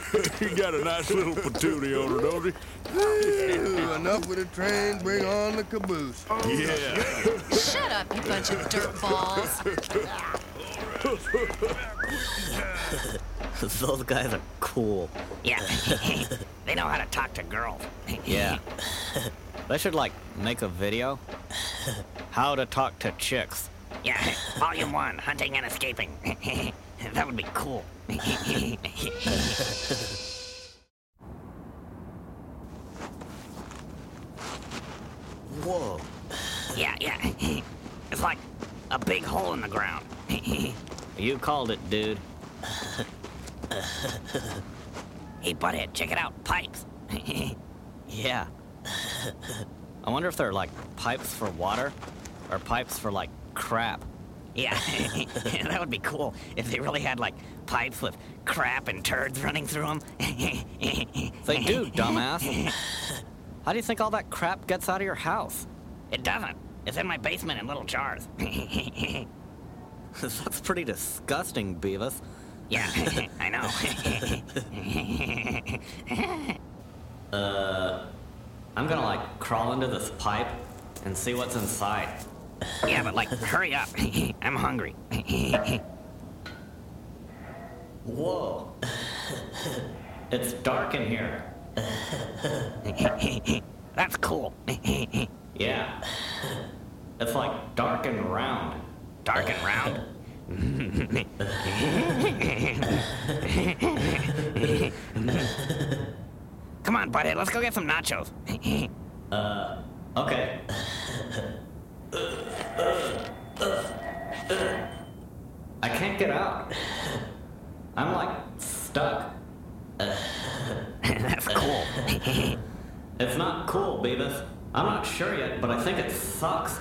He got a nice little patootie on her, don't he? Enough with the train, bring on the caboose. Yeah. Shut up, you bunch of dirtballs. Those guys are cool. Yeah, they know how to talk to girls. Yeah. They should, like, make a video. How to talk to chicks. Yeah, Volume 1, Hunting and Escaping. That would be cool. Whoa. Yeah. It's like a big hole in the ground. You called it, dude. Hey, Butthead, check it out. Pipes. Yeah. I wonder if they're, like, pipes for water or pipes for, like, crap. Yeah, that would be cool if they really had, like, pipes with crap and turds running through them. They do, dumbass. How do you think all that crap gets out of your house? It doesn't. It's in my basement in little jars. That's pretty disgusting, Beavis. Yeah, I know. I'm gonna, like, crawl into this pipe and see what's inside. Yeah, but, like, hurry up. I'm hungry. Whoa. It's dark in here. That's cool. Yeah. It's, like, dark and round. Dark and round? Come on, Butthead, let's go get some nachos. Okay. I can't get out. I'm, like, stuck. That's cool. It's not cool, Beavis. I'm not sure yet, but I think it sucks.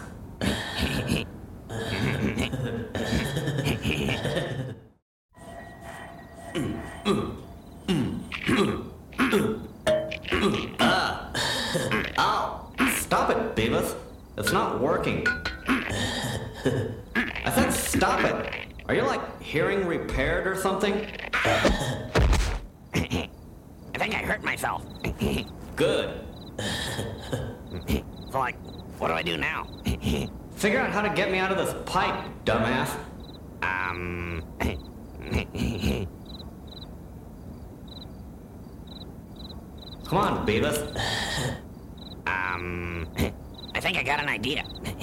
Ow! Stop it, Beavis. It's not working. I said stop it. Are you, like, hearing repaired or something? I think I hurt myself. Good. So, like, what do I do now? Figure out how to get me out of this pipe, dumbass. Come on, Beavis. I think I got an idea.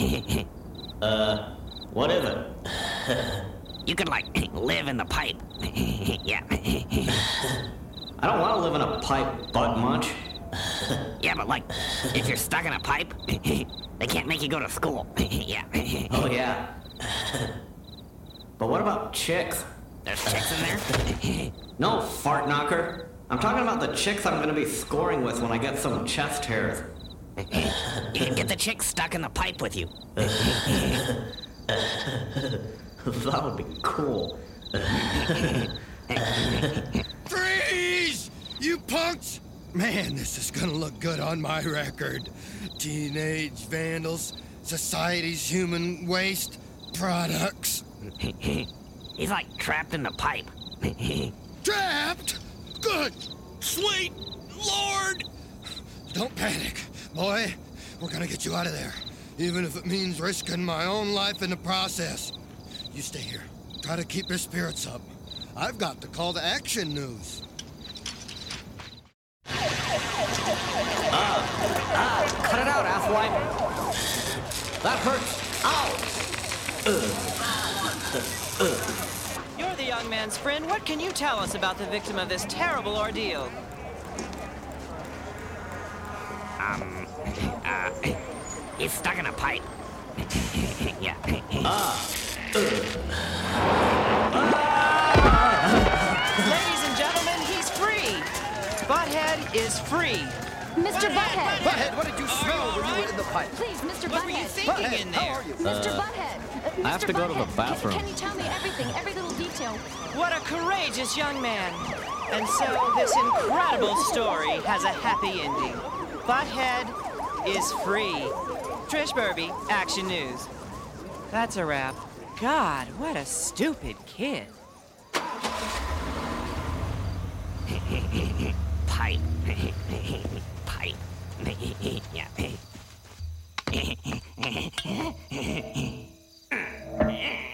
What is it? You could, like, live in the pipe. Yeah. I don't want to live in a pipe, butt munch. Yeah, but, like, if you're stuck in a pipe, they can't make you go to school. Yeah. Oh, yeah. But what about chicks? There's chicks in there? No, fart knocker. I'm talking about the chicks I'm gonna be scoring with when I get some chest hairs. You can get the chick stuck in the pipe with you. That would be cool. Freeze! You punks! Man, this is gonna look good on my record. Teenage vandals, society's human waste products. He's, like, trapped in the pipe. Trapped? Good! Sweet Lord! Don't panic, boy. We're gonna get you out of there, even if it means risking my own life in the process. You stay here. Try to keep your spirits up. I've got the call to action news. Cut it out, asswipe. That hurts. Ow! You're the young man's friend. What can you tell us about the victim of this terrible ordeal? He's stuck in a pipe. Yeah. Ladies and gentlemen, he's free. Butthead is free. Mr. Butthead! Butthead, what did you smell when you were in the pipe? Please, Mr. What were you Butthead! thinking in How there? are you? Mr. Butthead! I have to go to the bathroom. Can you tell me everything, every little detail? What a courageous young man. And so this incredible story has a happy ending. Butthead is free. Trish Burby, Action News. That's a wrap. God, what a stupid kid. Pipe. Pipe. Yeah.